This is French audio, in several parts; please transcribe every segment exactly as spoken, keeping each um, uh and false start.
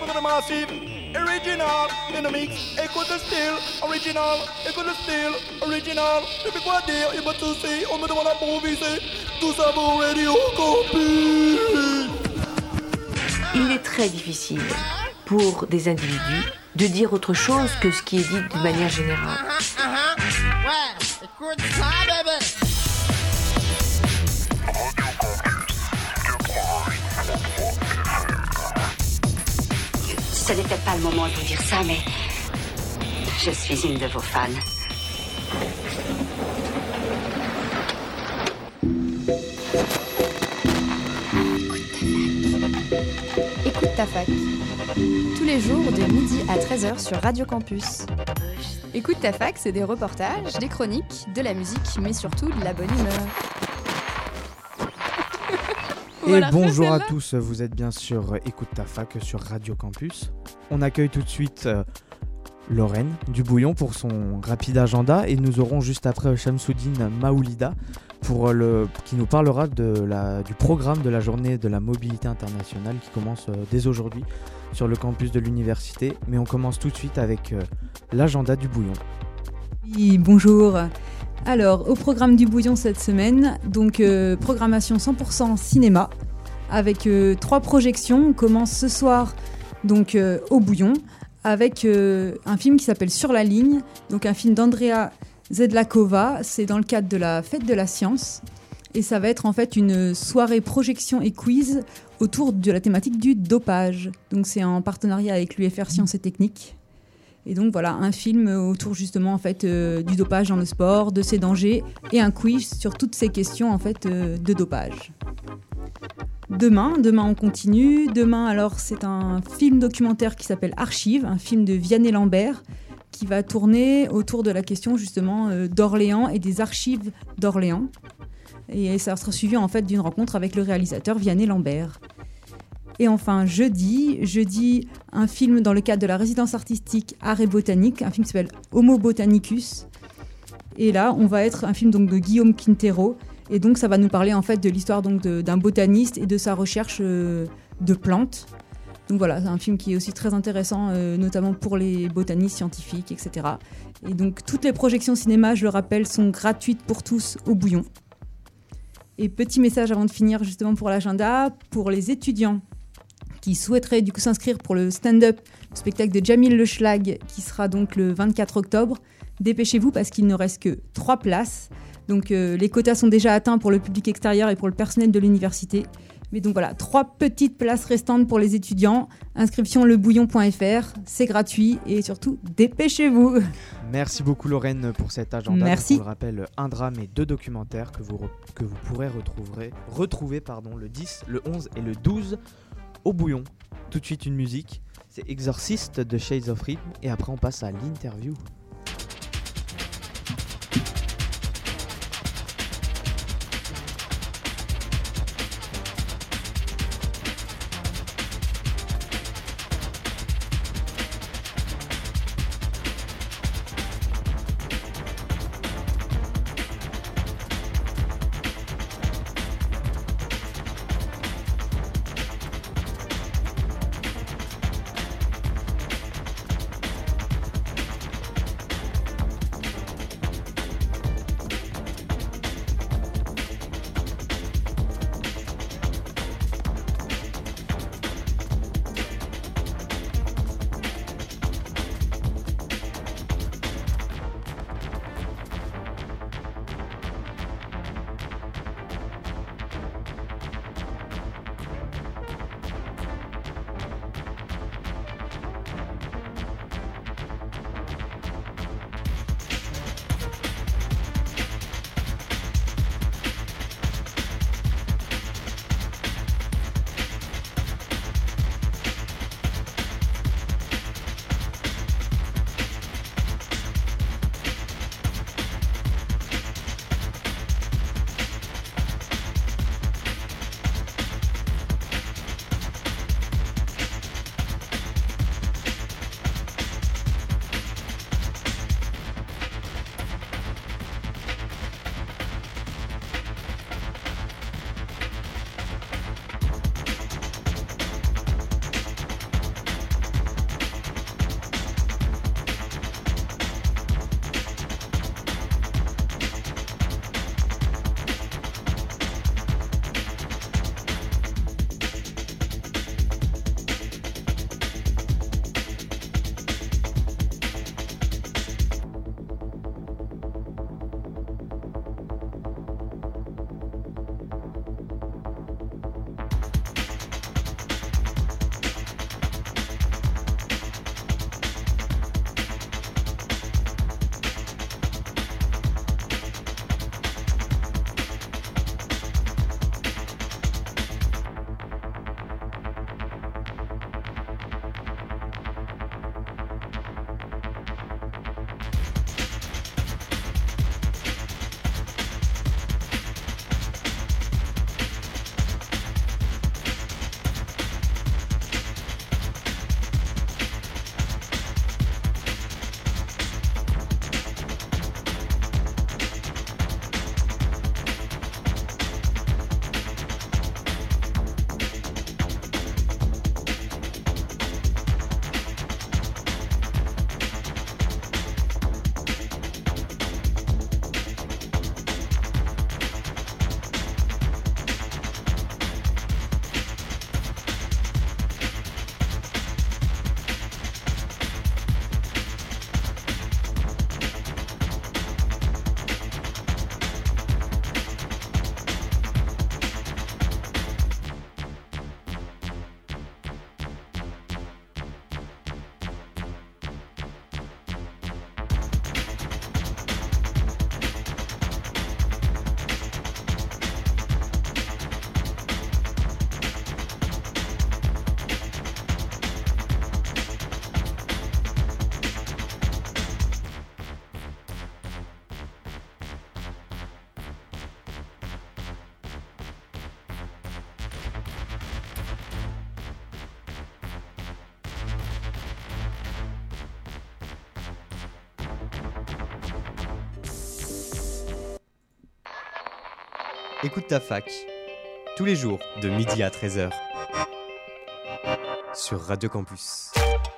écoute le massif, original, in the mix, écoute le style, original, écoute le style, original. Et puis quoi dire, il m'a tout si, on me demande à improviser, tout ça pour Radio Campus. Il est très difficile pour des individus de dire autre chose que ce qui est dit de manière générale. Uh-huh, uh-huh. Ouais, écoute ça, bébé. Ce n'est peut-être pas le moment de vous dire ça, mais je suis une de vos fans. Écoute ta fac. Tous les jours de midi à treize heures sur Radio Campus. Écoute ta fac, c'est des reportages, des chroniques, de la musique, mais surtout de la bonne humeur. Et Voilà, bonjour à celle-là. tous, vous êtes bien sur Écoute ta fac sur Radio Campus. On accueille tout de suite euh, Lorraine Dubouillon pour son rapide agenda et nous aurons juste après Shamsoudine Maoulida pour le, qui nous parlera de la, du programme de la journée de la mobilité internationale qui commence euh, dès aujourd'hui sur le campus de l'université. Mais on commence tout de suite avec euh, l'agenda du Bouillon. Oui, bonjour. Alors, au programme du Bouillon cette semaine, donc euh, programmation cent pour cent cinéma, avec euh, trois projections. On commence ce soir donc, euh, au Bouillon, avec euh, un film qui s'appelle Sur la ligne, donc un film d'Andrea Zedlakova. C'est dans le cadre de la Fête de la Science. Et ça va être en fait une soirée projection et quiz autour de la thématique du dopage. Donc c'est en partenariat avec l'U F R Sciences et Techniques. Et donc voilà, un film autour justement en fait euh, du dopage dans le sport, de ses dangers, et un quiz sur toutes ces questions en fait euh, de dopage. Demain, demain on continue. Demain alors c'est un film documentaire qui s'appelle Archives, un film de Vianney Lambert qui va tourner autour de la question justement euh, d'Orléans et des archives d'Orléans. Et ça sera suivi en fait d'une rencontre avec le réalisateur Vianney Lambert. Et enfin, jeudi, jeudi, un film dans le cadre de la résidence artistique Art et Botanique, un film qui s'appelle Homo Botanicus. Et là, on va être un film donc, de Guillaume Quintero. Et donc, ça va nous parler en fait de l'histoire donc, de, d'un botaniste et de sa recherche euh, de plantes. Donc voilà, c'est un film qui est aussi très intéressant, euh, notamment pour les botanistes scientifiques, et cetera. Et donc, toutes les projections cinéma, je le rappelle, sont gratuites pour tous au Bouillon. Et petit message avant de finir justement pour l'agenda, pour les étudiants qui souhaiteraient du coup s'inscrire pour le stand-up spectacle de Jamil Le Schlag qui sera donc le vingt-quatre octobre. Dépêchez-vous parce qu'il ne reste que trois places. Donc euh, les quotas sont déjà atteints pour le public extérieur et pour le personnel de l'université. Mais donc voilà, trois petites places restantes pour les étudiants. Inscription lebouillon point f r, c'est gratuit et surtout dépêchez-vous. Merci beaucoup Lorraine pour cet agenda. Merci. Donc, on le rappelle, un drame et deux documentaires que vous, re- que vous pourrez retrouver, retrouver pardon, le dix, le onze et le douze au Bouillon. Tout de suite une musique, c'est Exorcist de Shades of Rhythm et après on passe à l'interview. Écoute ta fac, tous les jours de midi à treize heures, sur Radio Campus.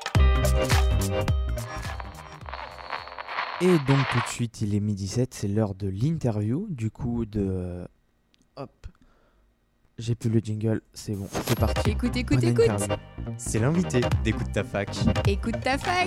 Et donc tout de suite, il est midi sept, c'est l'heure de l'interview, du coup de... Hop, j'ai plus le jingle, c'est bon, c'est parti. Écoute, écoute, Bonne écoute. interview. C'est l'invité d'Écoute ta fac. Écoute ta fac.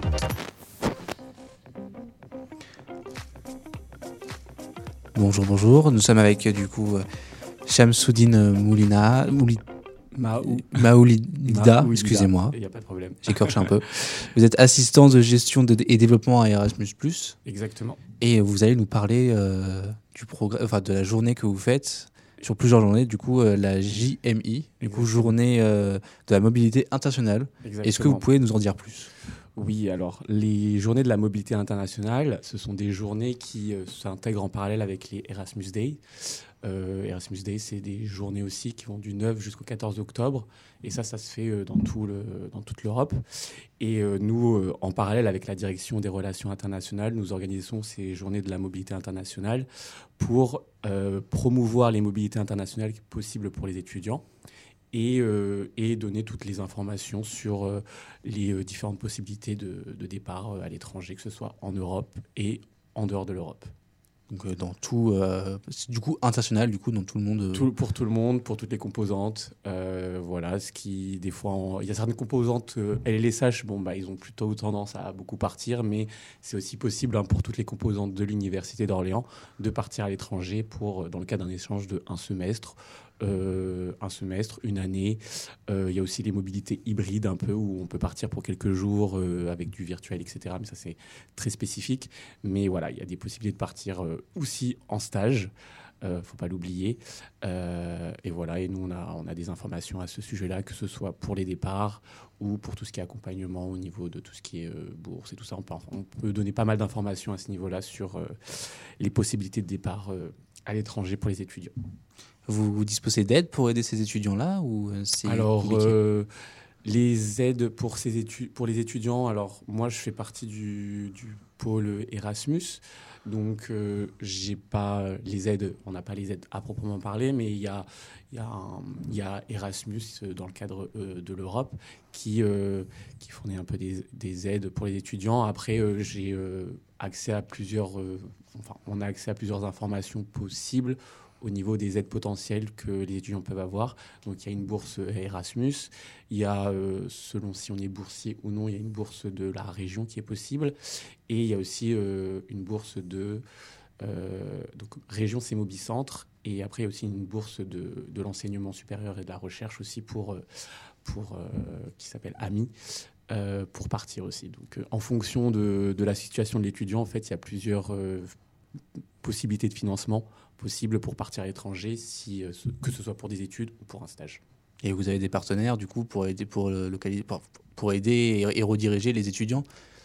Bonjour, bonjour. Nous sommes avec euh, du coup euh, Shamsuddin Moulina, Mouli, Maou. Maoulida, Maoulida. excusez-moi, Il n'y a pas de problème. j'écorche un peu. Vous êtes assistant de gestion de, et développement à Erasmus plus, Exactement. et vous allez nous parler euh, du progr- enfin, de la journée que vous faites, sur plusieurs journées, du coup euh, la J M I, du Exactement. coup journée euh, de la mobilité internationale. Exactement. Est-ce que vous pouvez nous en dire plus ? Oui, alors les journées de la mobilité internationale, ce sont des journées qui euh, s'intègrent en parallèle avec les Erasmus Day. Euh, Erasmus Day, c'est des journées aussi qui vont du neuf jusqu'au quatorze octobre. Et ça, ça se fait euh, dans, tout le, dans toute l'Europe. Et euh, nous, euh, en parallèle avec la direction des relations internationales, nous organisons ces journées de la mobilité internationale pour euh, promouvoir les mobilités internationales possibles pour les étudiants. Et, euh, et donner toutes les informations sur euh, les euh, différentes possibilités de, de départ euh, à l'étranger, que ce soit en Europe et en dehors de l'Europe. Donc euh, dans tout, euh, c'est du coup international, du coup dans tout le monde. euh, Tout, pour tout le monde, pour toutes les composantes. Euh, voilà, ce qui, des fois, en- il y a certaines composantes, euh, L L S H, bon, bah, ils ont plutôt tendance à beaucoup partir, mais c'est aussi possible hein, pour toutes les composantes de l'Université d'Orléans de partir à l'étranger pour, euh, dans le cas d'un échange de un semestre. Euh, un semestre, une année. Euh, il y a aussi les mobilités hybrides un peu où on peut partir pour quelques jours euh, avec du virtuel, et cetera. Mais ça, c'est très spécifique. Mais voilà, il y a des possibilités de partir euh, aussi en stage. Euh, faut pas l'oublier. Euh, et voilà, et nous, on a, on a des informations à ce sujet-là, que ce soit pour les départs ou pour tout ce qui est accompagnement au niveau de tout ce qui est euh, bourse et tout ça. On peut, on peut donner pas mal d'informations à ce niveau-là sur euh, les possibilités de départ euh, à l'étranger pour les étudiants. Vous, vous disposez d'aide pour aider ces étudiants-là ou euh, c'est Alors, compliqué euh, les aides pour, ces étu- pour les étudiants, alors moi je fais partie du, du pôle Erasmus, donc euh, j'ai pas les aides, on n'a pas les aides à proprement parler, mais il y a, il y a, un- il y a Erasmus euh, dans le cadre euh, de l'Europe qui, euh, qui fournit un peu des, des aides pour les étudiants. Après, euh, j'ai euh, accès à plusieurs, euh, enfin, on a accès à plusieurs informations possibles au niveau des aides potentielles que les étudiants peuvent avoir. Donc il y a une bourse Erasmus, il y a, euh, selon si on est boursier ou non, il y a une bourse de la région qui est possible, et il y a aussi euh, une bourse de... Euh, donc région, c'est Mobicentre, et après il y a aussi une bourse de, de l'enseignement supérieur et de la recherche aussi pour, euh, pour euh, qui s'appelle A M I, euh, pour partir aussi. Donc euh, en fonction de, de la situation de l'étudiant, en fait, il y a plusieurs euh, possibilités de financement possibles pour partir à l'étranger, si, euh, ce- que ce soit pour des études ou pour un stage. Et vous avez des partenaires du coup pour aider pour le localiser, pour, pour aider et, et rediriger les étudiants.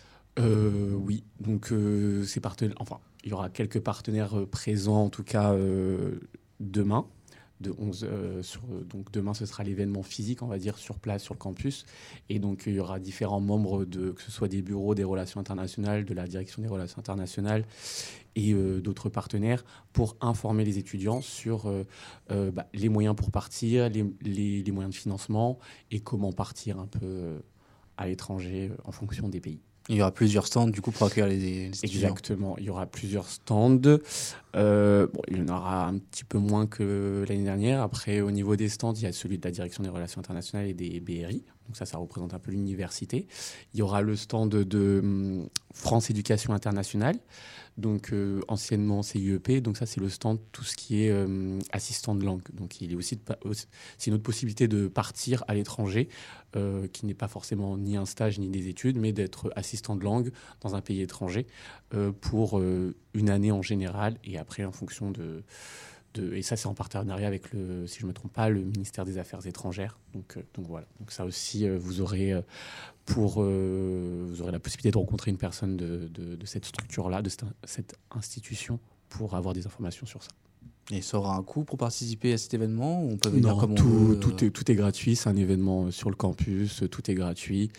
Euh, oui, donc euh, ces partenaires, enfin, il y aura quelques partenaires euh, présents, en tout cas euh, demain. De onze, euh, sur, donc demain, ce sera l'événement physique, on va dire, sur place, sur le campus. Et donc, il y aura différents membres, de, que ce soit des bureaux des relations internationales, de la direction des relations internationales et euh, d'autres partenaires pour informer les étudiants sur euh, euh, bah, les moyens pour partir, les, les, les moyens de financement et comment partir un peu euh, à l'étranger euh, en fonction des pays. Il y aura plusieurs stands du coup pour accueillir les, les étudiants. Exactement, il y aura plusieurs stands. Euh, bon, il y en aura un petit peu moins que l'année dernière. Après, au niveau des stands, il y a celui de la direction des relations internationales et des B R I. Donc ça, ça représente un peu l'université. Il y aura le stand de, de hum, France Éducation Internationale, donc euh, anciennement C I E P. Donc ça, c'est le stand tout ce qui est euh, assistant de langue. Donc il est aussi, de, c'est une autre possibilité de partir à l'étranger, euh, qui n'est pas forcément ni un stage ni des études, mais d'être assistant de langue dans un pays étranger euh, pour euh, une année en général, et après en fonction de, de et ça c'est en partenariat avec le, si je me trompe pas, le ministère des Affaires étrangères. Donc euh, donc voilà. Donc ça aussi euh, vous aurez euh, pour euh, vous aurez la possibilité de rencontrer une personne de, de, de cette structure là, de cette, cette institution, pour avoir des informations sur ça. Et ça aura un coût pour participer à cet événement ou on peut venir Non, comme tout, on veut euh... tout, est, tout est gratuit, c'est un événement sur le campus, tout est gratuit.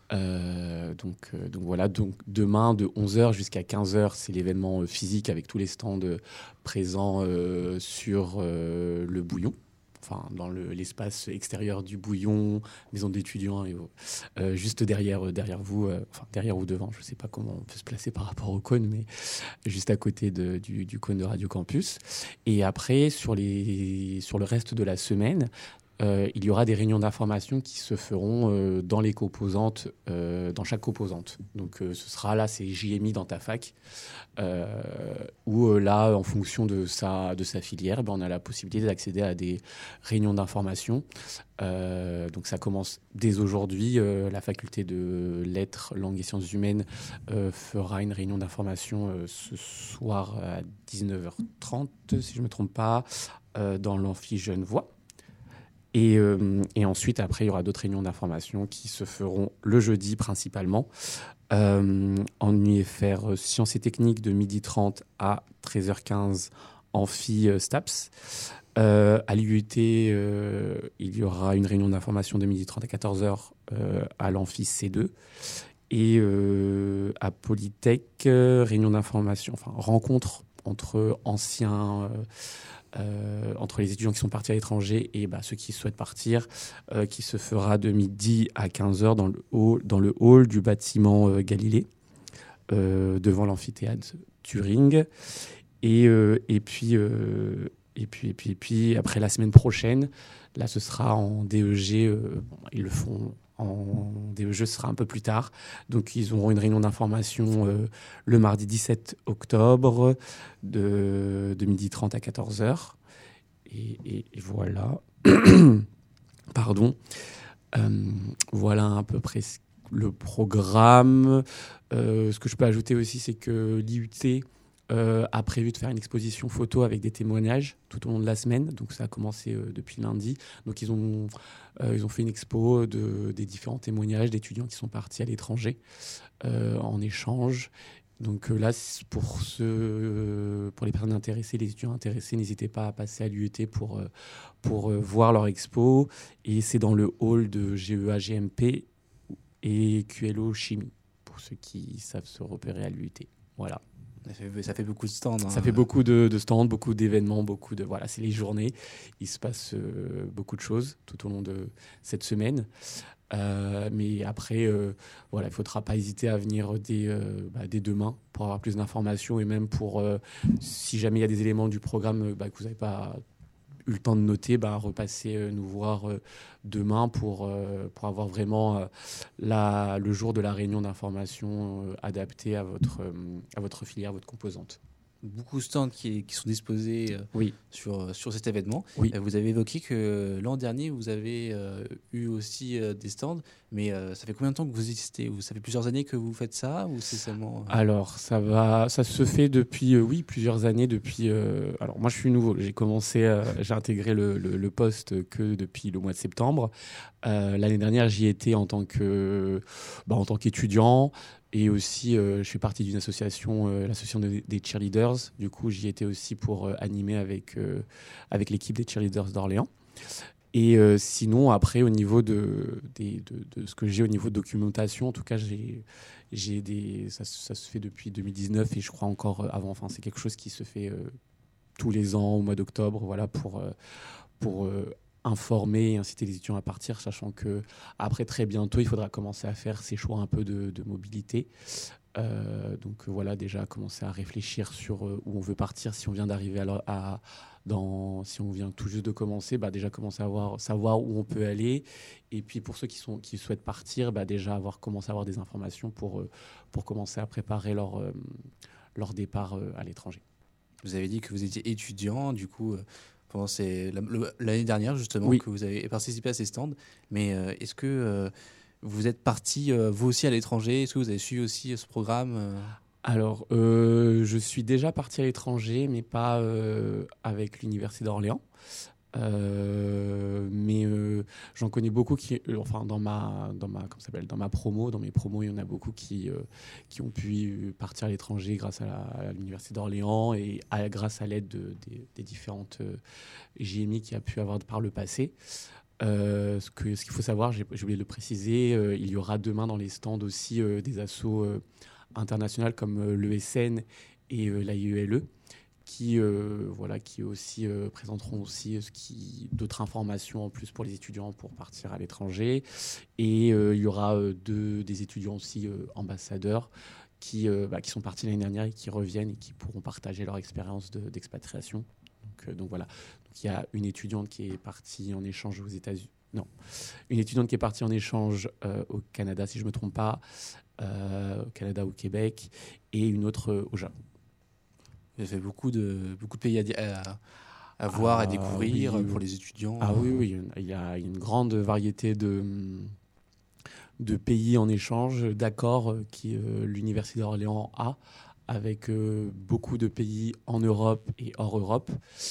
Euh, donc, euh, donc voilà, donc demain de onze heures jusqu'à quinze heures, c'est l'événement physique avec tous les stands présents euh, sur euh, le Bouillon. Enfin, dans le, l'espace extérieur du Bouillon, maison d'étudiants, et, euh, juste derrière, derrière vous, euh, enfin derrière ou devant, je ne sais pas comment on peut se placer par rapport au cône, mais juste à côté de, du, du cône de Radio Campus. Et après, sur, les, sur le reste de la semaine, euh, il y aura des réunions d'information qui se feront euh, dans les composantes, euh, dans chaque composante. Donc euh, ce sera là, c'est J M I dans ta fac, euh, où euh, là, en fonction de sa, de sa filière, ben, on a la possibilité d'accéder à des réunions d'information. Euh, donc ça commence dès aujourd'hui. Euh, la faculté de lettres, langues et sciences humaines euh, fera une réunion d'information euh, ce soir à dix-neuf heures trente, si je ne me trompe pas, euh, dans l'amphi Genevois. Et, euh, et ensuite, après, il y aura d'autres réunions d'information qui se feront le jeudi principalement, euh, en U F R Sciences et Techniques de midi trente à treize heures quinze, amphi euh, STAPS. Euh, à l'U T, euh, il y aura une réunion d'information de midi trente à quatorze heures euh, à l'amphi C deux. Et euh, à Polytech, euh, réunion d'information, enfin rencontre entre anciens... Euh, Euh, entre les étudiants qui sont partis à l'étranger et bah, ceux qui souhaitent partir, euh, qui se fera de midi à quinze heures dans le hall, dans le hall du bâtiment euh, Galilée, euh, devant l'amphithéâtre Turing. Et, euh, et, puis, euh, et, puis, et, puis, et puis, après la semaine prochaine, là, ce sera en D E G. Euh, bon, ils le font en D E G, ce sera un peu plus tard. Donc, ils auront une réunion d'information euh, le mardi dix-sept octobre de, de midi trente à quatorze heures. Et, et, et voilà. Pardon. Euh, voilà à peu près le programme. Euh, ce que je peux ajouter aussi, c'est que l'I U T euh, a prévu de faire une exposition photo avec des témoignages tout au long de la semaine. Donc, ça a commencé euh, depuis lundi. Donc, ils ont, euh, ils ont fait une expo de, des différents témoignages d'étudiants qui sont partis à l'étranger euh, en échange. Donc euh, là, pour, ceux, euh, pour les personnes intéressées, les étudiants intéressés, n'hésitez pas à passer à l'U E T pour, euh, pour euh, voir leur expo. Et c'est dans le hall de G E A G M P et Q L O Chimie, pour ceux qui savent se repérer à l'U E T. Voilà. Ça fait, ça fait beaucoup de stands. Hein. Ça fait beaucoup de, de stands, beaucoup d'événements, beaucoup de... Voilà, c'est les journées. Il se passe euh, beaucoup de choses tout au long de cette semaine. Euh, mais après, euh, voilà, il ne faudra pas hésiter à venir dès, euh, bah, dès demain pour avoir plus d'informations et même pour, euh, si jamais il y a des éléments du programme bah, que vous n'avez pas eu le temps de noter, bah, repasser euh, nous voir euh, demain pour, euh, pour avoir vraiment euh, la, le jour de la réunion d'information euh, adapté à votre, euh, à votre filière, à votre composante. Beaucoup de stands qui, qui sont disposés euh, oui. sur, sur cet événement. Oui. Euh, vous avez évoqué que l'an dernier, vous avez euh, eu aussi euh, des stands, mais euh, ça fait combien de temps que vous existez ? Ça fait plusieurs années que vous faites ça ou c'est seulement... Euh... Alors, ça, va, ça se fait depuis, euh, oui, plusieurs années. Depuis, euh, alors, moi, je suis nouveau. J'ai commencé, euh, j'ai intégré le, le, le poste que depuis le mois de septembre. Euh, l'année dernière, j'y étais en tant que, bah, en tant qu'étudiant. Et aussi, euh, je fais partie d'une association, euh, l'association des, des cheerleaders. Du coup, j'y étais aussi pour euh, animer avec, euh, avec l'équipe des cheerleaders d'Orléans. Et euh, sinon, après, au niveau de, des, de, de ce que j'ai au niveau de documentation, en tout cas, j'ai, j'ai des, ça, ça se fait depuis deux mille dix-neuf et je crois encore avant. Enfin, c'est quelque chose qui se fait euh, tous les ans au mois d'octobre, voilà, pour... Euh, pour euh, informer et inciter les étudiants à partir, sachant que après très bientôt, il faudra commencer à faire ces choix un peu de, de mobilité. Euh, donc voilà, déjà commencer à réfléchir sur euh, où on veut partir, si on vient d'arriver à, à dans, si on vient tout juste de commencer, bah déjà commencer à voir, savoir où on peut aller. Et puis pour ceux qui sont qui souhaitent partir, bah déjà avoir commencé à avoir des informations pour euh, pour commencer à préparer leur euh, leur départ euh, à l'étranger. Vous avez dit que vous étiez étudiant, du coup. Euh... C'est l'année dernière justement oui. que vous avez participé à ces stands, mais euh, est-ce que euh, vous êtes parti euh, vous aussi à l'étranger ? Est-ce que vous avez suivi aussi ce programme euh... Alors, euh, je suis déjà parti à l'étranger, mais pas euh, avec l'Université d'Orléans. Euh, mais euh, j'en connais beaucoup qui, euh, enfin dans ma, dans ma, comment ça s'appelle, dans ma promo, dans mes promos, il y en a beaucoup qui, euh, qui ont pu partir à l'étranger grâce à, la, à l'université d'Orléans et à, grâce à l'aide de, des, des différentes euh, J M I qu'il y a pu avoir par le passé. Euh, ce, que, ce qu'il faut savoir, j'ai, j'ai oublié de le préciser, euh, il y aura demain dans les stands aussi euh, des assos euh, internationales comme euh, l'E S N et euh, l'A I E L E. Qui, euh, voilà, qui aussi euh, présenteront aussi euh, ce qui, d'autres informations en plus pour les étudiants pour partir à l'étranger. Et euh, il y aura euh, deux, des étudiants aussi euh, ambassadeurs qui, euh, bah, qui sont partis l'année dernière et qui reviennent et qui pourront partager leur expérience de, d'expatriation. Donc, euh, donc voilà. Donc, il y a une étudiante qui est partie en échange aux États-Unis. Non, une étudiante qui est partie en échange euh, au Canada, si je ne me trompe pas, euh, au Canada, au Québec, et une autre euh, au Japon. Il y avait beaucoup de, beaucoup de pays à, à, à voir, ah, à découvrir oui, pour oui. les étudiants. Ah oui, oui, il y a une grande variété de, de pays en échange, d'accords que euh, l'Université d'Orléans a avec euh, beaucoup de pays en Europe et hors Europe.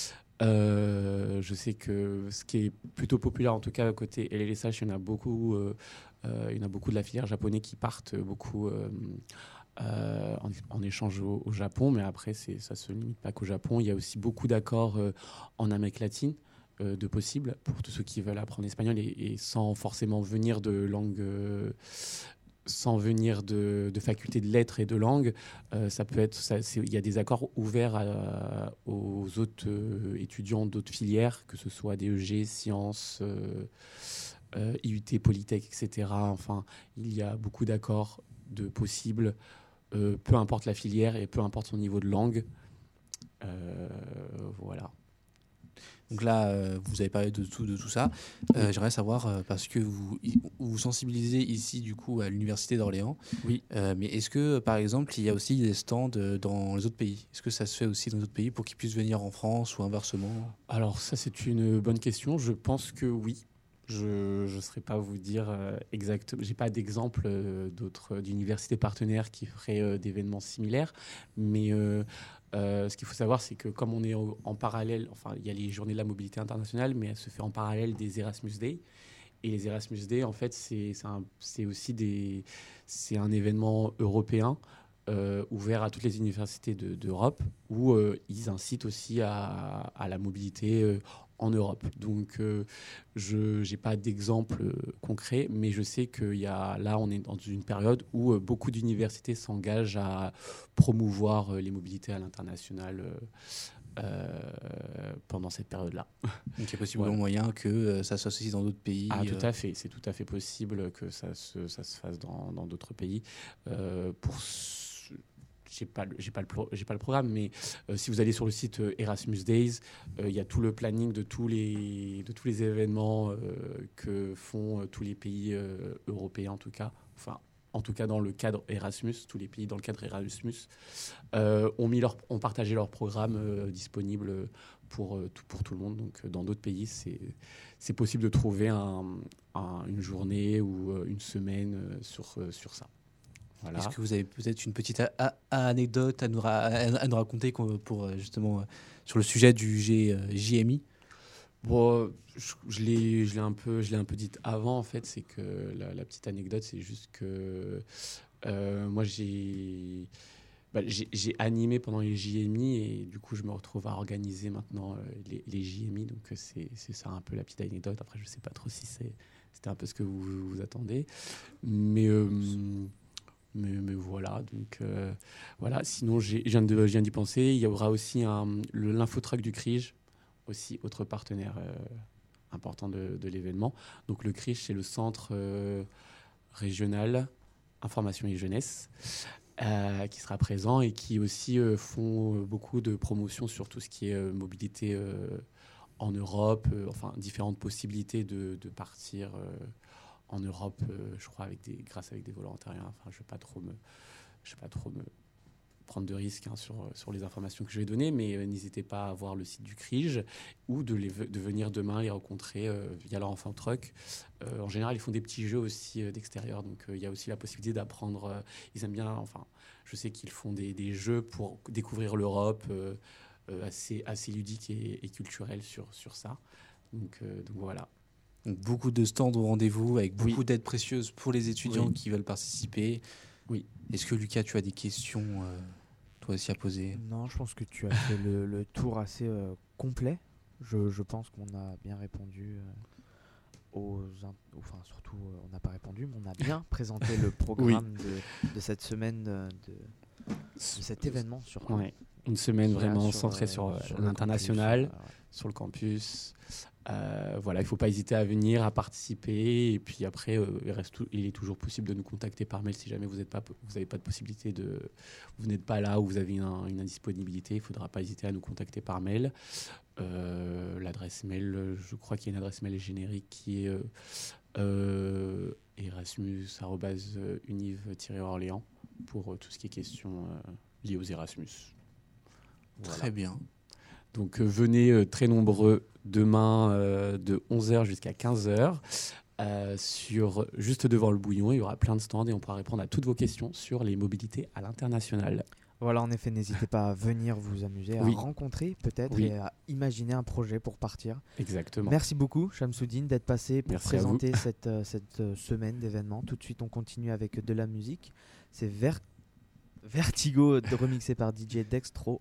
Euh, je sais que ce qui est plutôt populaire, en tout cas côté L L S H, il y en a beaucoup, euh, euh, il y en a beaucoup de la filière japonais qui partent beaucoup euh, euh, en, en échange au, au Japon, mais après c'est, ça ne se limite pas qu'au Japon. Il y a aussi beaucoup d'accords euh, en Amérique latine euh, de possibles pour tous ceux qui veulent apprendre l'espagnol et, et sans forcément venir de langue. Euh, sans venir de, de faculté de lettres et de langue, euh, ça peut être, ça, c'est, il y a des accords ouverts à, aux autres euh, étudiants d'autres filières, que ce soit D E G, sciences, euh, euh, I U T, Polytech, et cetera. Enfin, il y a beaucoup d'accords de possibles, euh, peu importe la filière et peu importe son niveau de langue. Euh, voilà. Donc là, euh, vous avez parlé de tout, de tout ça. Euh, j'aimerais savoir, euh, parce que vous vous sensibilisez ici, du coup, à l'Université d'Orléans. Oui. Euh, mais est-ce que, par exemple, il y a aussi des stands dans les autres pays ? Est-ce que ça se fait aussi dans les autres pays pour qu'ils puissent venir en France ou inversement ? Alors ça, c'est une bonne question. Je pense que oui. Je ne saurais pas vous dire euh, exactement. Je n'ai pas d'exemple euh, d'autres, euh, d'universités partenaires qui feraient euh, d'événements similaires. Mais euh, euh, ce qu'il faut savoir, c'est que comme on est au, en parallèle, enfin, il y a les journées de la mobilité internationale, mais elle se fait en parallèle des Erasmus Day. Et les Erasmus Day, en fait, c'est, c'est, un, c'est aussi des, c'est un événement européen euh, ouvert à toutes les universités de, d'Europe où euh, ils incitent aussi à, à la mobilité euh, en Europe. Donc, euh, je n'ai pas d'exemple euh, concret, mais je sais qu'il y a, là, on est dans une période où euh, beaucoup d'universités s'engagent à promouvoir euh, les mobilités à l'international euh, euh, pendant cette période-là. Donc, il y a possiblement ouais. moyen que euh, ça s'associe dans d'autres pays. Ah, euh... tout à fait. C'est tout à fait possible que ça se, ça se fasse dans, dans d'autres pays. Euh, pour j'ai pas j'ai pas le j'ai pas le programme, mais euh, si vous allez sur le site euh, Erasmus Days, il euh, y a tout le planning de tous les de tous les événements euh, que font euh, tous les pays euh, européens en tout cas, enfin en tout cas dans le cadre Erasmus, tous les pays dans le cadre Erasmus euh, ont mis leur ont partagé leur programme euh, disponible pour euh, tout pour tout le monde. Donc euh, dans d'autres pays, c'est c'est possible de trouver un, un, une journée ou euh, une semaine euh, sur euh, sur ça. Voilà. Est-ce que vous avez peut-être une petite a- a- anecdote à nous, ra- à nous raconter pour justement euh, sur le sujet du G, euh, J M I ? Bon, je, je, l'ai, je, l'ai un peu, je l'ai un peu dit avant, en fait. C'est que la, la petite anecdote, c'est juste que euh, moi, j'ai, bah, j'ai, j'ai animé pendant les J M I et du coup, je me retrouve à organiser maintenant euh, les, les J M I. Donc, c'est, c'est ça un peu la petite anecdote. Après, je ne sais pas trop si c'est, c'était un peu ce que vous, vous attendez. Mais... Euh, Mais, mais voilà, donc euh, voilà. Sinon, j'ai, je, viens de, je viens d'y penser. Il y aura aussi un, le l'infotrack du C R I J, aussi autre partenaire euh, important de, de l'événement. Donc le C R I J, c'est le Centre euh, régional information et jeunesse euh, qui sera présent et qui aussi euh, font beaucoup de promotions sur tout ce qui est euh, mobilité euh, en Europe, euh, enfin différentes possibilités de, de partir. Euh, en Europe, euh, je crois, avec des, grâce avec des volontariats. Enfin, je ne vais pas trop me, je vais pas trop me prendre de risques hein, sur, sur les informations que je vais donner, mais euh, n'hésitez pas à voir le site du C R I J ou de, les, de venir demain les rencontrer euh, via leur enfant truck. Euh, en général, ils font des petits jeux aussi euh, d'extérieur, donc il euh, y a aussi la possibilité d'apprendre. Euh, ils aiment bien, enfin, je sais qu'ils font des, des jeux pour découvrir l'Europe, euh, euh, assez, assez ludiques et, et culturels sur, sur ça. Donc, euh, donc voilà. Donc, beaucoup de stands au rendez-vous avec beaucoup Oui. d'aides précieuses pour les étudiants Oui. qui veulent participer. Oui. Est-ce que Lucas, tu as des questions euh, toi aussi à poser? Non, je pense que tu as fait le, le tour assez euh, complet. Je, je pense qu'on a bien répondu euh, aux... in- Enfin, surtout, euh, on n'a pas répondu, mais on a bien présenté le programme de, de cette semaine, euh, de, de cet événement surtout. Ouais. Une semaine Voilà, vraiment sur, centrée euh, sur, euh, sur le l'international, campus, euh, ouais. sur le campus. Euh, voilà, il ne faut pas hésiter à venir, à participer. Et puis après, euh, il, reste tout- il est toujours possible de nous contacter par mail si jamais vous n'avez pas, vous avez pas de possibilité de... Vous n'êtes pas là ou vous avez une, une indisponibilité. Il ne faudra pas hésiter à nous contacter par mail. Euh, l'adresse mail, je crois qu'il y a une adresse mail générique qui est euh, euh, erasmus arobase univ tiret orléans pour euh, tout ce qui est question euh, liées aux Erasmus. Voilà. Très bien. Donc euh, venez euh, très nombreux demain euh, de onze heures jusqu'à quinze heures euh, sur, juste devant le Bouillon. Il y aura plein de stands et on pourra répondre à toutes vos questions sur les mobilités à l'international. Voilà, en effet, n'hésitez pas à venir vous amuser, à Oui. rencontrer peut-être Oui. et à imaginer un projet pour partir. Exactement. Merci beaucoup, Shamsuddin, d'être passé pour Merci à présenter cette, euh, cette euh, semaine d'événements. Tout de suite, on continue avec de la musique. C'est Ver- Vertigo, de- remixé par D J Dextro.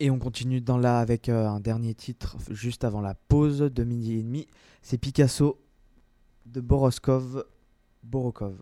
Et on continue dans la avec euh, un dernier titre juste avant la pause de midi et demi. C'est Picasso de Boroskov. Borokov.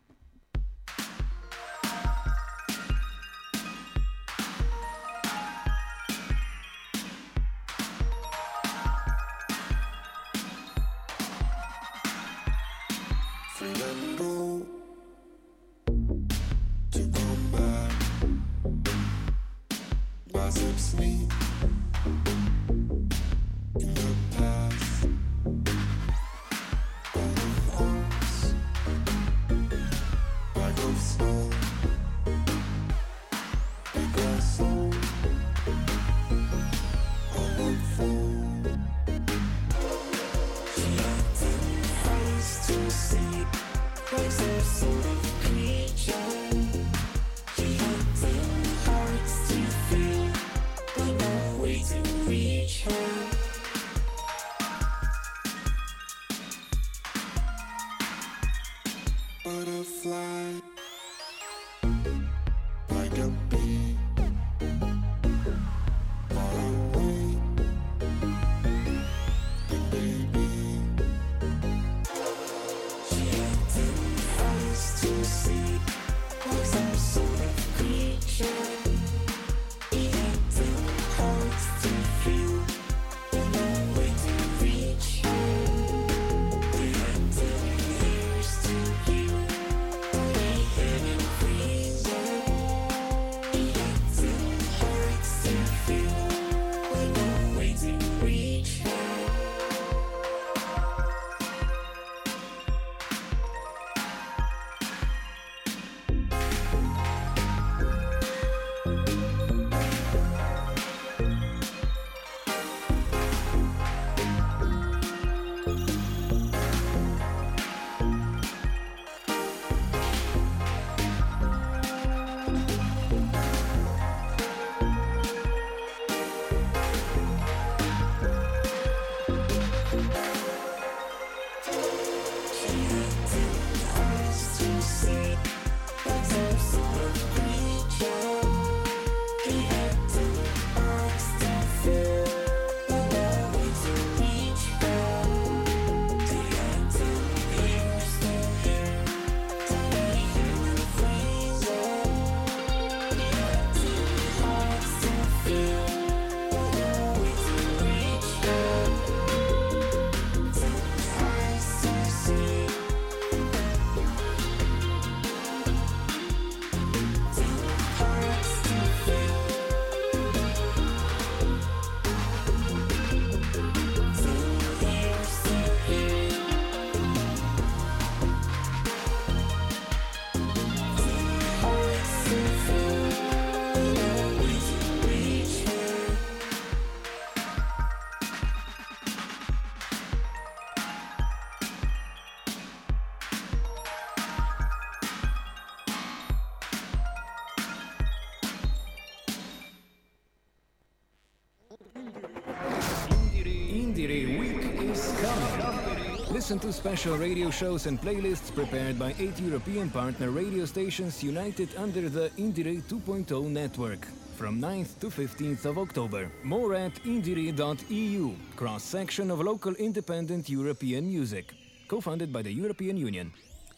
Indire Week is coming. Listen to special radio shows and playlists prepared by eight European partner radio stations united under the Indire two point oh network. From ninth to fifteenth of October. More at indire dot e u, cross-section of local independent European music. Co-funded by the European Union.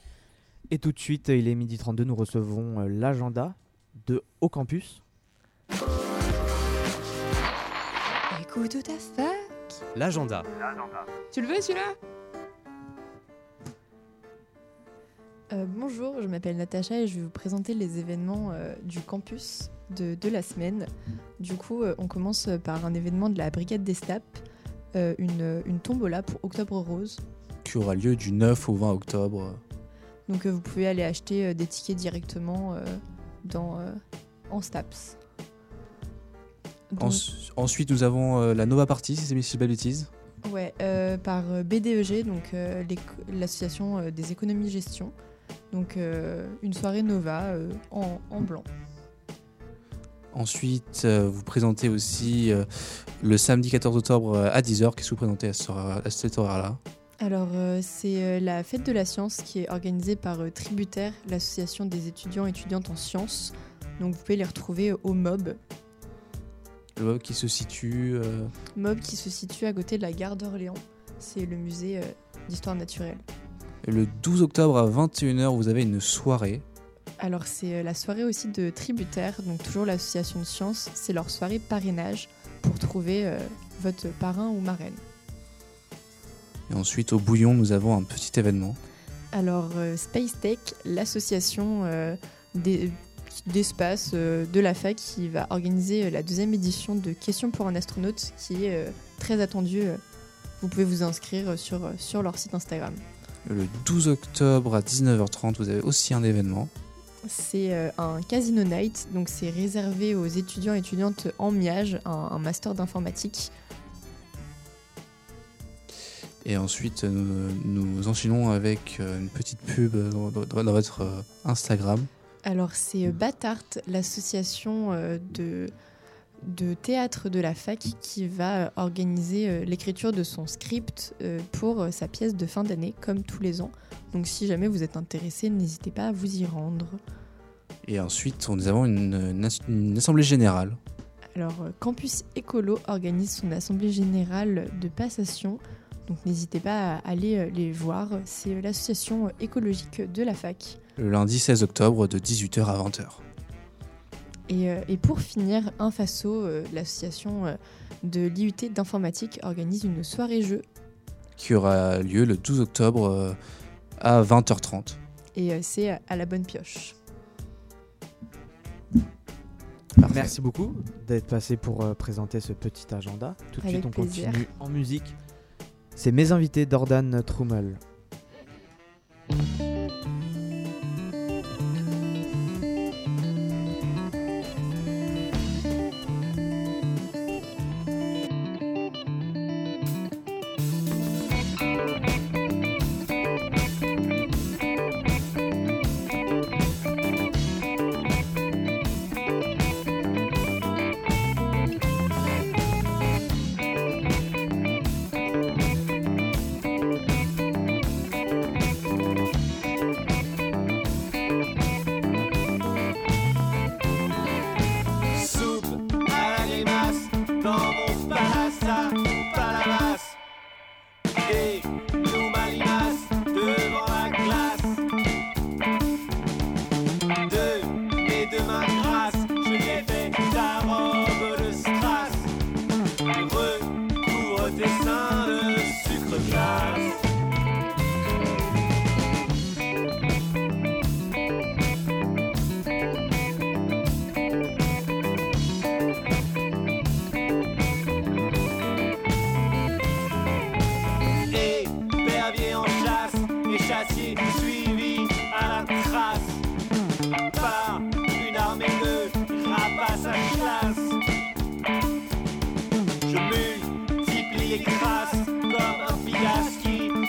Et tout de suite, il est midi trente-deux, nous recevons euh, l'agenda de Au Campus. Écoute ta fac. L'agenda. Tu le veux celui-là? euh, Bonjour, je m'appelle Natacha et je vais vous présenter les événements euh, du campus de, de la semaine. Du coup, euh, on commence par un événement de la Brigade des Stapes, euh, une, une tombola pour Octobre Rose. Qui aura lieu du neuf au vingt octobre. Donc euh, vous pouvez aller acheter euh, des tickets directement euh, dans, euh, en Staps. Donc, En, ensuite, nous avons euh, la Nova Party, si c'est si pas de bêtises. Ouais, euh, par B D E G, donc euh, l'association euh, des économies gestion. Donc euh, une soirée Nova euh, en, en blanc. Ensuite, euh, vous présentez aussi euh, le samedi quatorze octobre euh, à dix heures. Qu'est-ce que vous présentez à, ce, à cet horaire-là? Alors, euh, c'est euh, la fête de la science qui est organisée par euh, Tributaire, l'association des étudiants et étudiantes en sciences. Donc, vous pouvez les retrouver au M O B. Le Mob qui se situe... Euh... Mob qui se situe à côté de la gare d'Orléans. C'est le musée euh, d'histoire naturelle. Et le douze octobre à vingt et une heures, vous avez une soirée. Alors c'est euh, la soirée aussi de Tributaire, donc toujours l'association de sciences. C'est leur soirée parrainage pour trouver euh, votre parrain ou marraine. Et ensuite au Bouillon, nous avons un petit événement. Alors euh, Space Tech, l'association euh, des, d'espace euh, de la fac qui va organiser euh, la deuxième édition de Questions pour un astronaute qui est euh, très attendue. Euh, vous pouvez vous inscrire sur, euh, sur leur site Instagram. Le douze octobre à dix-neuf heures trente, vous avez aussi un événement. C'est euh, un Casino Night, donc c'est réservé aux étudiants et étudiantes en M I A G, un, un master d'informatique. Et ensuite, nous, nous enchaînons avec une petite pub dans, dans, dans votre Instagram. Alors, c'est Batart, l'association de, de théâtre de la fac, qui va organiser l'écriture de son script pour sa pièce de fin d'année, comme tous les ans. Donc, si jamais vous êtes intéressé, n'hésitez pas à vous y rendre. Et ensuite, nous avons une, une, une assemblée générale. Alors, Campus Écolo organise son assemblée générale de passation. Donc n'hésitez pas à aller les voir, c'est l'association écologique de la fac. Le lundi seize octobre de dix-huit heures à vingt heures. Et, et pour finir, Infaso, l'association de l'I U T d'informatique, organise une soirée jeu. Qui aura lieu le douze octobre à vingt heures trente. Et c'est à la bonne pioche. Parfait. Merci beaucoup d'être passé pour euh, présenter ce petit agenda. Tout de Avec suite on plaisir. Continue en musique. C'est Mes invités d'Ordan Trummel. Je multiplie les grâces comme un pilasqui.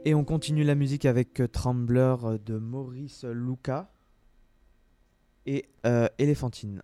Et on continue la musique avec euh, Trembler euh, de Maurice Luca et euh, Elephantine.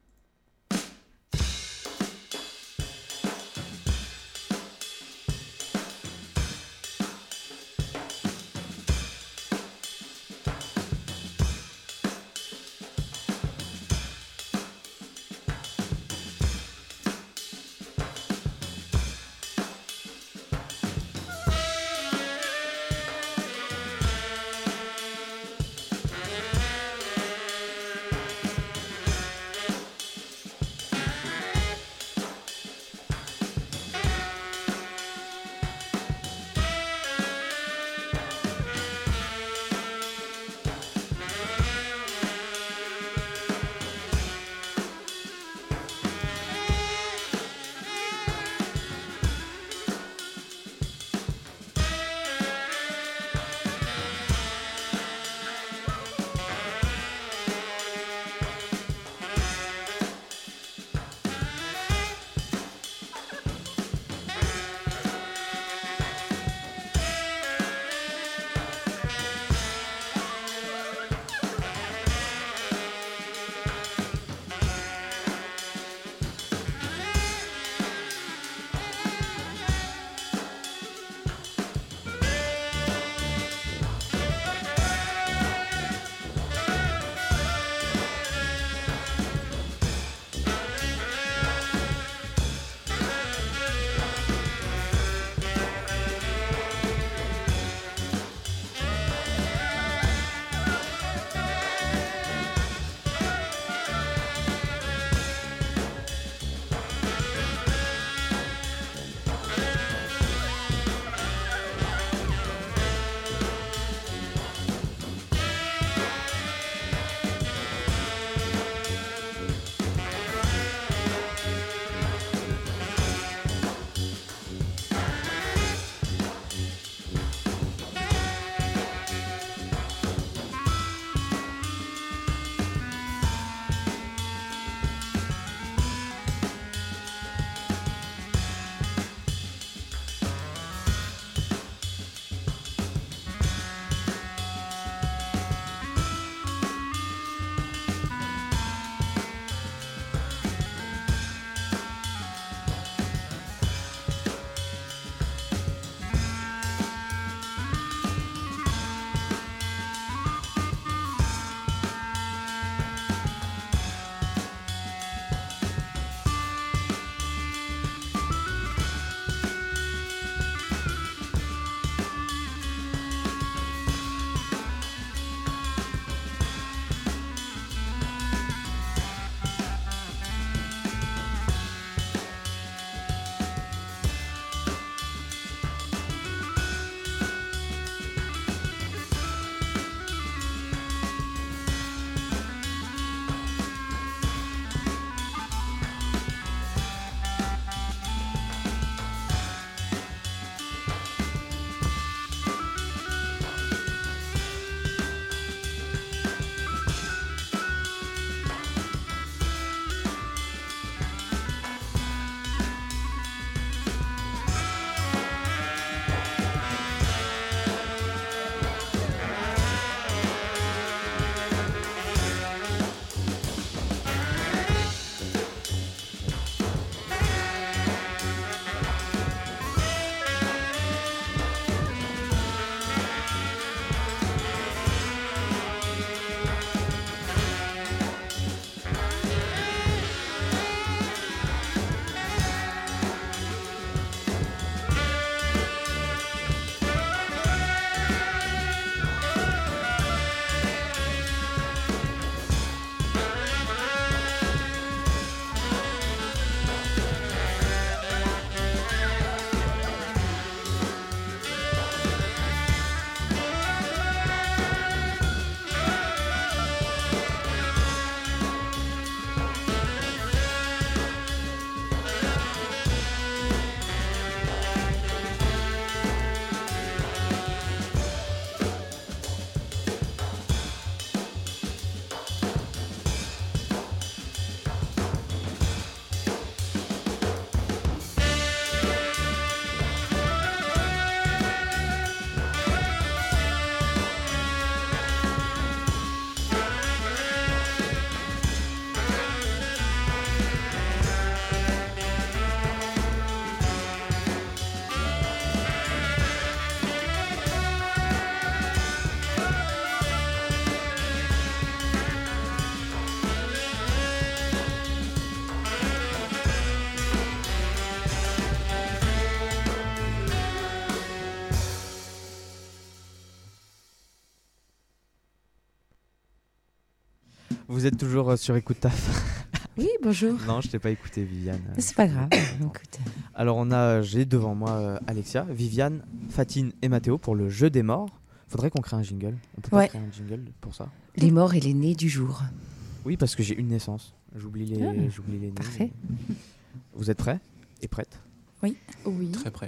Vous êtes toujours euh, sur Écoute Taf. Oui, bonjour. Non, je t'ai pas écouté, Viviane. C'est pas grave. Écoute. Alors, on a, j'ai devant moi euh, Alexia, Viviane, Fatine et Mathéo pour le jeu des morts. Faudrait qu'on crée un jingle. On peut Ouais. pas créer un jingle pour ça? Les morts et les nés du jour. Oui, parce que j'ai une naissance. J'oublie les, Ah, j'oublie les nés. parfait. Vous êtes prêts et prêtes? Oui. Oui. Très près.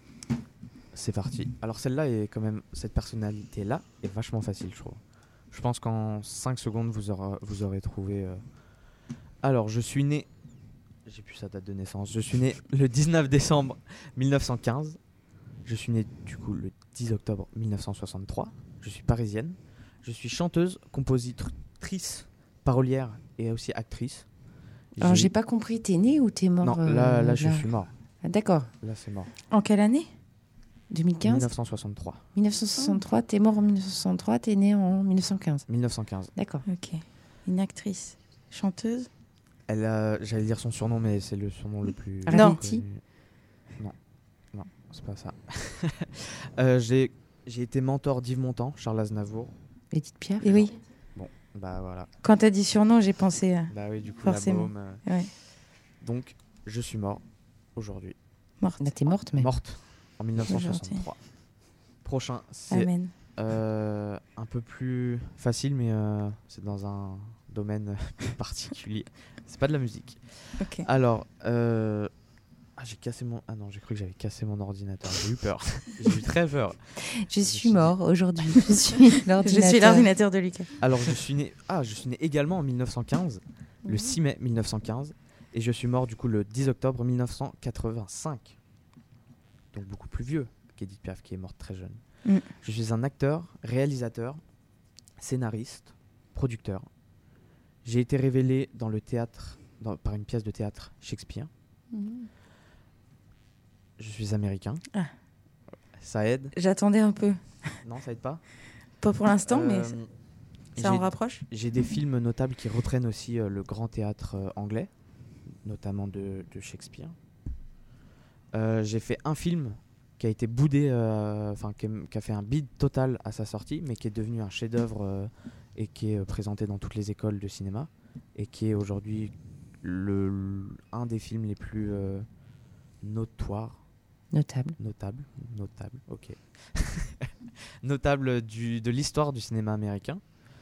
C'est parti. Alors celle-là est quand même, cette personnalité-là est vachement facile, je trouve. Je pense qu'en cinq secondes, vous aurez, vous aurez trouvé... euh. Alors, je suis né... J'ai plus sa date de naissance. Je suis né le dix-neuf décembre mille neuf cent quinze. Je suis né, du coup, le dix octobre mille neuf cent soixante-trois. Je suis parisienne. Je suis chanteuse, compositrice, parolière et aussi actrice. Alors, j'ai pas compris, t'es né ou t'es mort? Non, là, euh, là, je suis mort. Ah, d'accord. Là, c'est mort. En quelle année? deux mille quinze mille neuf cent soixante-trois. mille neuf cent soixante-trois, t'es mort en mille neuf cent soixante-trois, t'es né en mille neuf cent quinze. mille neuf cent quinze. D'accord. Ok. Une actrice. Chanteuse? Elle a, j'allais dire son surnom, mais c'est le surnom le plus. Non. connu. Non, non, c'est pas ça. euh, j'ai, j'ai été mentor d'Yves Montand, Charles Aznavour. Edith Piaf. Et oui. Bon, bah voilà. Quand t'as dit surnom, j'ai pensé. à- Bah oui, du coup, Forcément. la baume. euh, Ouais. Donc, je suis mort aujourd'hui. Morte. Là, t'es morte, mais. Morte en mille neuf cent soixante-trois. Prochain, c'est Amen. euh, un peu plus facile, mais euh, c'est dans un domaine particulier. C'est pas de la musique. Ok. Alors, euh... ah, j'ai cassé mon. Ah non, j'ai cru que j'avais cassé mon ordinateur. J'ai eu peur. J'ai eu très peur. Je suis mort aujourd'hui. Je suis l'ordinateur. Je suis l'ordinateur de Lucas. Alors, je suis né. Ah, je suis né également en mille neuf cent quinze, le six mai mille neuf cent quinze, et je suis mort du coup le dix octobre mille neuf cent quatre-vingt-cinq. Donc beaucoup plus vieux qu'Edith Piaf, qui est morte très jeune. Mm. Je suis un acteur, réalisateur, scénariste, producteur. J'ai été révélé dans le théâtre, dans- par une pièce de théâtre Shakespeare. Je suis américain. Ah. Ça aide? J'attendais un peu. Non, ça aide pas? Pas pour l'instant, mais Euh, ça- ça en j'ai- rapproche. J'ai des films notables qui reprennent aussi euh, le grand théâtre euh, anglais, notamment de, de Shakespeare. Euh, j'ai fait un film qui a été boudé, euh, enfin qui, a- qui a fait un bide total à sa sortie, mais qui est devenu un chef-d'œuvre euh, et qui est euh, présenté dans toutes les écoles de cinéma et qui est aujourd'hui le, le- un des films les plus euh, notoires. Notable. Notable, notable, ok. Notable du, de l'histoire du cinéma américain.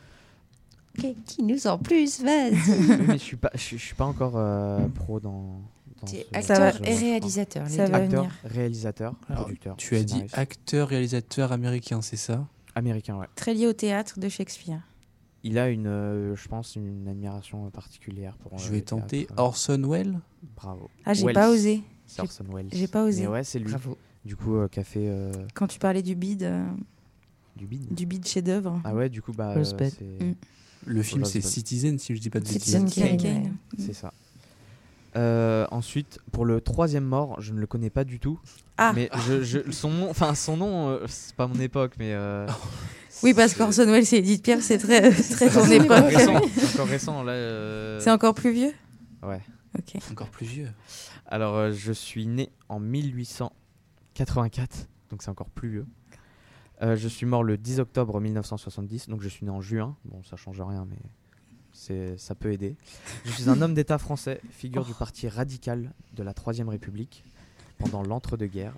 Ok, qui nous en plus, vas-y. Oui, mais je suis pas, je, suis- je suis pas encore euh, pro dans. dans T'es ce- acteur ce- et réalisateur, les Ça deux. va Acteur, venir. réalisateur, Alors, producteur. tu as dit scénariste. acteur, réalisateur américain, c'est ça? Américain, ouais. Très lié au théâtre de Shakespeare. Il a une, euh, je pense, une admiration particulière pour. Je euh, vais le tenter théâtre. Orson Welles. Bravo. Ah, j'ai Welles. pas osé. C'est Orson Welles. j'ai pas osé. Mais ouais, c'est lui. Bravo. Du coup, euh, qui a fait euh, Quand tu parlais du bide, euh, du bide. du bide chef-d'œuvre. Ah ouais, du coup, bah. Rosebud. euh, c'est Mm. Le film, c'est Rosebud. Citizen, si je dis pas de bêtises. Citizen Kane, Kane. ouais. c'est ça. Euh, ensuite, pour le troisième mort, je ne le connais pas du tout. Ah. Mais je, je- son nom, enfin son nom, euh, c'est pas mon époque, mais. euh, Oui, parce qu'Orson Welles et Edith Piaf, c'est très, très ton c'est encore époque. récent. C'est encore récent là. euh, C'est encore plus vieux? Ouais. Ok. Encore plus vieux. Alors, euh, je suis né en mille huit cent quatre-vingt-quatre, donc c'est encore plus vieux. Euh, je suis mort le dix octobre mille neuf cent soixante-dix, donc je suis né en juin. Bon, ça change rien, mais c'est, ça peut aider. Je suis un homme d'État français, figure du parti radical de la Troisième République pendant l'entre-deux-guerres.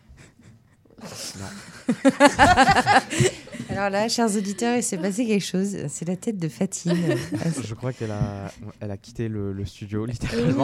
Non. Alors là, chers auditeurs, il s'est passé quelque chose. C'est la tête de Fatine. Je crois qu'elle a, elle a quitté le, le studio, littéralement.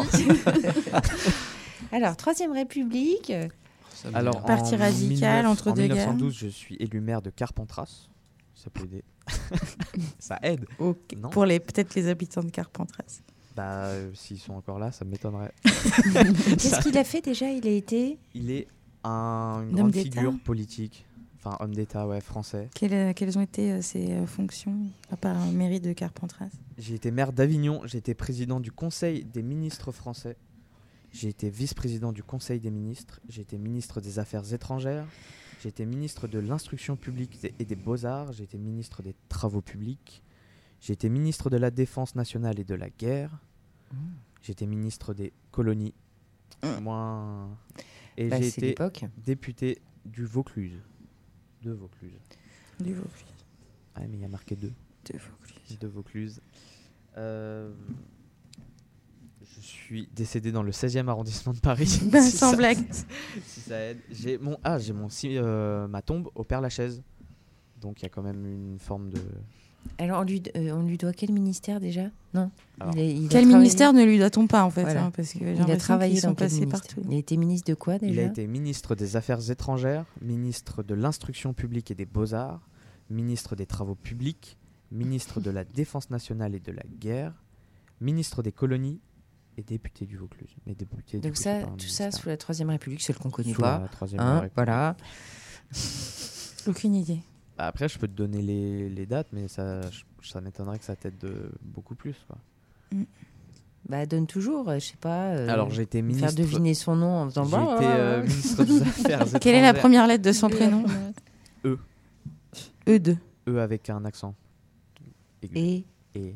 Alors, Troisième République. Ça me Alors, dit Parti en radical, dix-neuf entre en deux mille neuf cent guerres. douze, je suis élu maire de Carpentras. Ça peut aider. Ça aide. Ok. Non. Pour les, peut-être les habitants de Carpentras. Bah, euh, s'ils sont encore là, ça m'étonnerait. Qu'est-ce qu'il a fait déjà? Il a été. Il est un, une Homme grande d'État. figure politique, enfin homme d'État, ouais, français. Quelles, quelles ont été euh, ses euh, fonctions à part la mairie de Carpentras? J'ai été maire d'Avignon, j'ai été président du Conseil des ministres français, j'ai été vice-président du Conseil des ministres, j'ai été ministre des Affaires étrangères, j'ai été ministre de l'Instruction publique et des Beaux-Arts, j'ai été ministre des Travaux publics, j'ai été ministre de la Défense nationale et de la guerre, j'ai été ministre des colonies, moins... Et Bah, j'ai c'est été l'époque. député du Vaucluse. De Vaucluse. Du Vaucluse. Ah, mais il y a marqué deux. De Vaucluse. De Vaucluse. Euh, je suis décédé dans le seizième arrondissement de Paris. Bah, Si sans ça- blague. Si ça aide. J'ai mon ah j'ai mon si- euh, ma tombe au Père-Lachaise. Donc il y a quand même une forme de. Alors, on lui, euh, on lui doit quel ministère déjà? Non. Alors, Il a- il a Quel travaillé- ministère ne lui doit-on pas en fait Voilà. hein, parce que j'ai Il a l'impression travaillé qu'ils sont dans quel passés ministère partout. Il a été ministre de quoi déjà? Il a été ministre des Affaires étrangères, ministre de l'Instruction publique et des Beaux-Arts, ministre des Travaux publics, ministre de la Défense nationale et de la guerre, ministre des colonies et député du Vaucluse. Mais député, du Donc coup, ça, c'est pas un tout ça ministère. sous la Troisième République, celle qu'on connaît Sous pas. la Troisième Hein, République. voilà. Aucune idée. Bah, après, je peux te donner les, les dates, mais ça, je- ça m'étonnerait que ça t'aide de beaucoup plus. Quoi. Bah donne toujours, euh, je sais pas. euh, Alors, j'ai été ministre- Faire deviner son nom en faisant. J'ai bah, été ouais, euh, ouais. ministre des Affaires étrangères. Quelle est la première lettre de son prénom? E. E deux. E avec un accent. aigu. Et Et.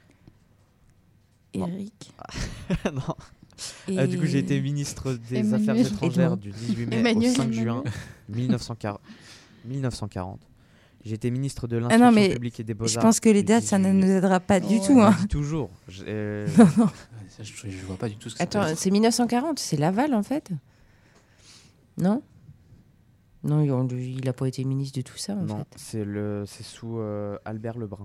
Eric. Non. Et- Euh, du coup, j'ai été ministre des Emmanuel. Affaires étrangères Edmond. du dix-huit mai Emmanuel, au cinq Emmanuel. juin mille neuf cent quarante. mille neuf cent quarante. J'ai été ministre de Ah l'Instruction non, mais publique et des Beaux-Arts. je pense que les du dates, ça ne dix-huit nous aidera pas du Ouais. tout. Hein. Dis toujours. Je- euh, Non, non. Ça, je, je vois pas du tout ce que ça Attends, peut être. c'est mille neuf cent quarante, c'est Laval en fait? Non? Non, il- on lui- il a pas été ministre de tout ça en Non, fait. c'est le, c'est sous euh, Albert Lebrun.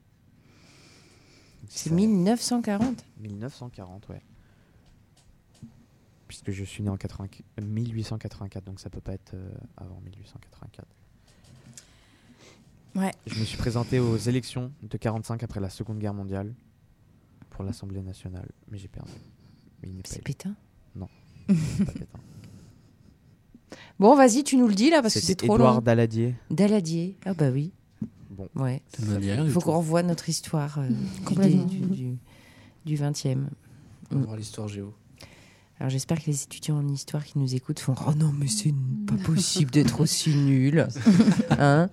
C'est Ça- mille neuf cent quarante? mille neuf cent quarante, ouais. Puisque je suis né en quatre-vingt mille huit cent quatre-vingt-quatre, donc ça peut pas être euh, avant mille huit cent quatre-vingt-quatre. Ouais. Je me suis présenté aux élections de quarante-cinq après la Seconde Guerre mondiale pour l'Assemblée nationale, mais j'ai perdu. Mais il n'est pas C'est élu. Pétain? Non, c'est pas Pétain. Bon, vas-y, tu nous le dis là parce que c'est C'était trop Édouard long. Daladier. Daladier. Ah bah oui. Bon. Ouais. Ça me dit rien Il du faut tout. qu'on revoie notre histoire euh, Complètement. du, du, du vingtième. On va voir l'histoire géo. Alors j'espère que les étudiants en histoire qui nous écoutent font « Oh non, mais c'est n- pas possible d'être aussi nul !» Hein?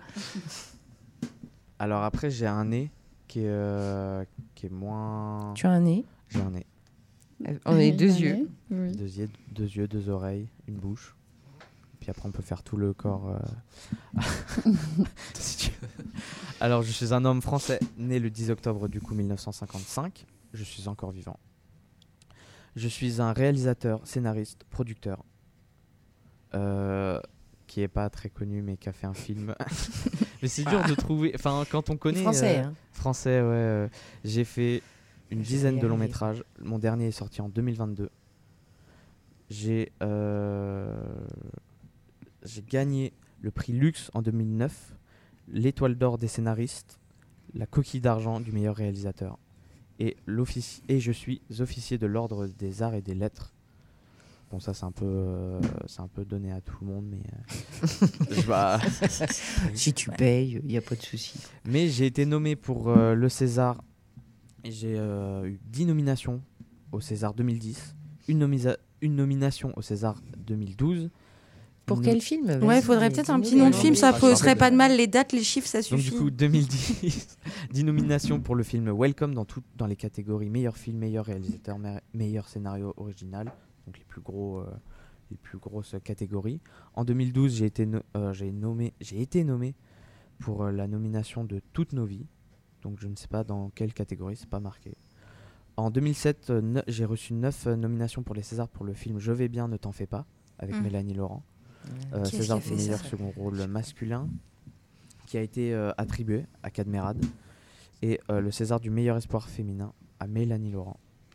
Alors après, j'ai un nez qui est, euh, qui est moins... Tu as un nez? J'ai un nez. On a deux Un yeux. nez, oui. Deux yeux, deux yeux, deux oreilles, une bouche. Puis après, on peut faire tout le corps. euh, si tu veux. Alors, je suis un homme français, né le dix octobre du coup mille neuf cent cinquante-cinq. Je suis encore vivant. Je suis un réalisateur, scénariste, producteur, euh, qui est pas très connu, mais qui a fait un film. Mais c'est dur de trouver. Enfin, quand on connaît. Français, euh, hein. Français, ouais. euh, j'ai fait une Je vais dizaine y de longs arriver. métrages. Mon dernier est sorti en deux mille vingt-deux. J'ai euh, j'ai gagné le prix Luxe en deux mille neuf, l'étoile d'or des scénaristes, la coquille d'argent du meilleur réalisateur. Et, l'offici- et je suis officier de l'ordre des arts et des lettres. Bon, ça, c'est un peu, euh, c'est un peu donné à tout le monde, mais... euh, je- bah, Si tu payes, il n'y a pas de souci. mais j'ai été nommé pour euh, le César. Et j'ai euh, eu dix nominations au César deux mille dix, une, nomisa- une nomination au César deux mille douze. Pour une- quel film? Ouais, Vas-y, il faudrait dis- peut-être un dis-nous petit les nom de noms film, des- ça Ah, serait je pas sais. de mal. Les dates, les chiffres, ça Donc suffit. du coup, deux mille dix, dix nominations pour le film Welcome dans, tout, dans les catégories meilleur film, meilleur réalisateur, me- meilleur scénario original, donc les plus, gros, euh, les plus grosses catégories. En deux mille douze, j'ai été, no- euh, j'ai nommé, j'ai été nommé pour euh, la nomination de Toutes nos vies, donc je ne sais pas dans quelle catégorie, c'est pas marqué. En deux mille sept, euh, ne- j'ai reçu neuf euh, nominations pour les Césars pour le film Je vais bien, ne t'en fais pas, avec Mm. Mélanie Laurent. Euh, Qui est-ce César qui a du fait meilleur ça second rôle masculin, qui a été euh, attribué à Cadmerade, et euh, le César du meilleur espoir féminin à Mélanie Laurent.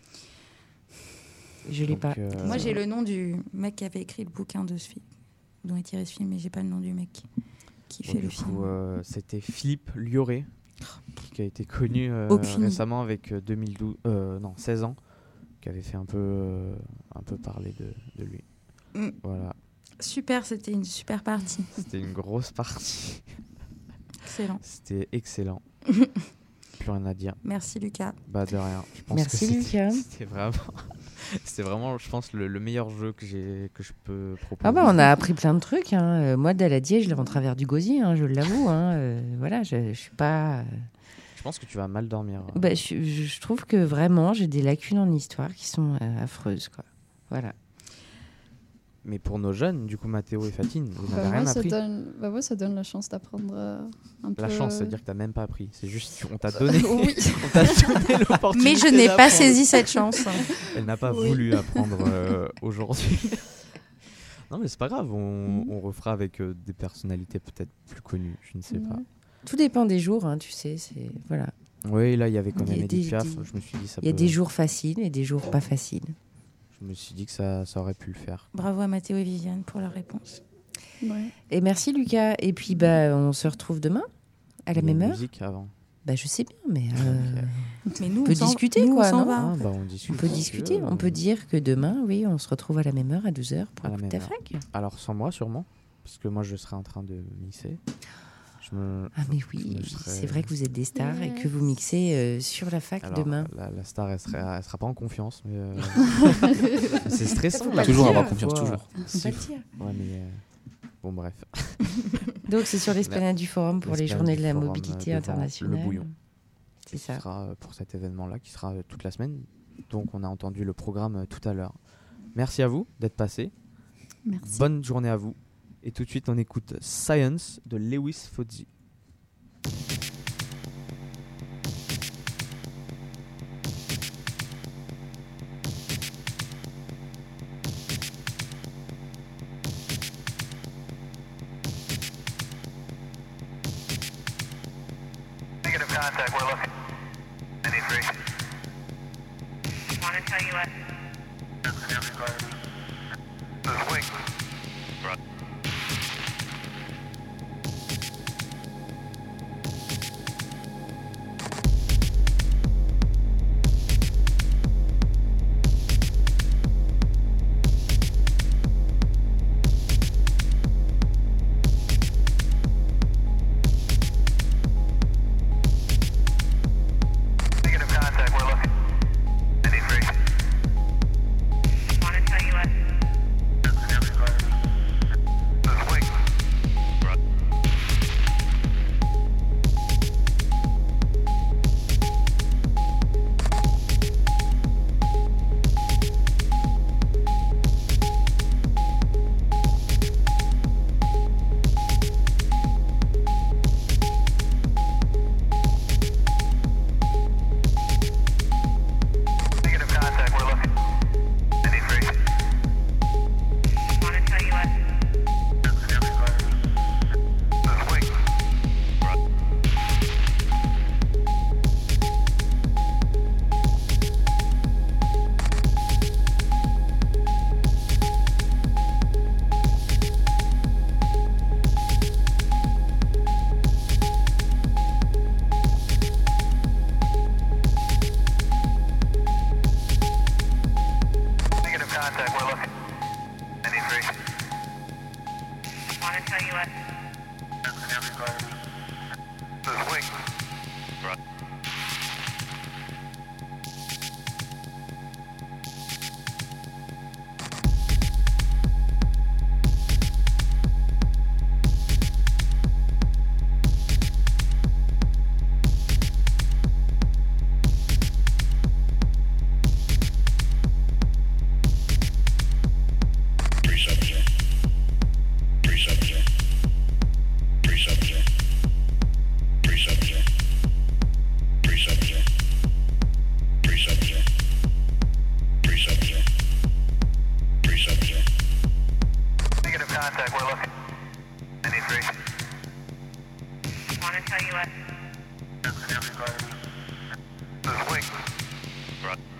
Je l'ai Donc, pas. euh, Moi, j'ai le nom du mec qui avait écrit le bouquin de ce film, dont est tiré ce film, mais j'ai pas le nom du mec qui bon, fait du le coup, film. euh, c'était Philippe Lioré, qui a été connu euh, Aucune. récemment avec euh, deux mille douze, euh, non, seize ans, qui avait fait un peu, euh, un peu parler de, de lui. Mm. Voilà, Super, c'était une super partie. c'était une grosse partie. Excellent. C'était excellent. Plus rien à dire. Merci Lucas. Bah de rien. Je pense Merci, que c'était- Lucas. C'était vraiment, c'était vraiment, je pense, le, le meilleur jeu que j'ai, que je peux proposer. Ah bah on a appris plein de trucs. Hein. Euh, Moi, Daladier, je l'ai en travers du gosier, hein, je l'avoue. Hein. Euh, voilà, je, je suis pas. euh, Je pense que tu vas mal dormir. Bah, je, je- je trouve que vraiment, j'ai des lacunes en histoire qui sont euh, affreuses, quoi. Voilà. mais pour nos jeunes, du coup, Mathéo et Fatine, vous Bah, n'avez moi, rien ça appris. donne... bah, ouais, ça donne la chance d'apprendre euh, un peu. La chance, c'est-à-dire que tu n'as même pas appris. C'est juste qu'on t'a donné, Oui. on t'a donné l'opportunité. Mais je n'ai pas d'apprendre. saisi cette chance. Elle n'a pas Oui. voulu apprendre euh, aujourd'hui. Non, mais c'est pas grave, on, Mhm. on refera avec euh, des personnalités peut-être plus connues, je ne sais pas. Tout dépend des jours, hein, tu sais. C'est voilà. Oui, là, il y avait quand Il y a même Edith des- Piaf. des- Je me suis dit, ça Il y a peut- des jours faciles et des jours pas faciles. Je me suis dit que ça, ça aurait pu le faire. Bravo à Mathéo et Viviane pour leur réponse. Ouais. Et merci Lucas. Et puis bah on se retrouve demain à la Il y a même une heure. musique avant. Bah je sais bien, mais euh, Mais nous, on peut on s'en- discuter nous, on quoi. s'en non va. Ah, bah, on discute. On peut si tu discuter. veux. On peut dire que demain, oui, on se retrouve à la même heure à douze heures pour À la écouter même ta heure. fac. Alors sans moi sûrement, parce que moi je serai en train de mixer. Je me... Ah mais je oui, me serai- c'est vrai que vous êtes des stars et que vous mixez euh, sur la fac Alors, demain. La, la star, elle sera, elle sera pas en confiance, mais euh, c'est stressant. Faut la pas Toujours le avoir dire. confiance, Faut- toujours. Faut pas le dire. Ouais, mais euh, bon bref. Donc c'est sur l'esplanade du Forum pour les L'esplanade journées du de la Forum, mobilité euh, devant internationale. Le Bouillon. C'est Qui ça. sera euh, pour cet événement-là, qui sera euh, toute la semaine. Donc on a entendu le programme euh, tout à l'heure. Merci à vous d'être passés. Merci. Bonne journée à vous. Et tout de suite, on écoute Science de Lewis Fozzi. Negative contact, we're looking. Any three. Want to tell you what? This is Wing. Right. Negative contact, we're looking. Any three. Want to tell you what? This is Wing. Right. Negative contact, we're looking. Any three. Want to tell you what? This is Wing. Right. Negative contact, we're looking. Any three. Want to tell you what? This is Wing. Right. Preceptor. Preceptor. Preceptor. Preceptor. Preceptor. Preceptor. Preceptor. Preceptor. Negative contact, we're looking. Any three. Want to tell you what? This is Wing. Right.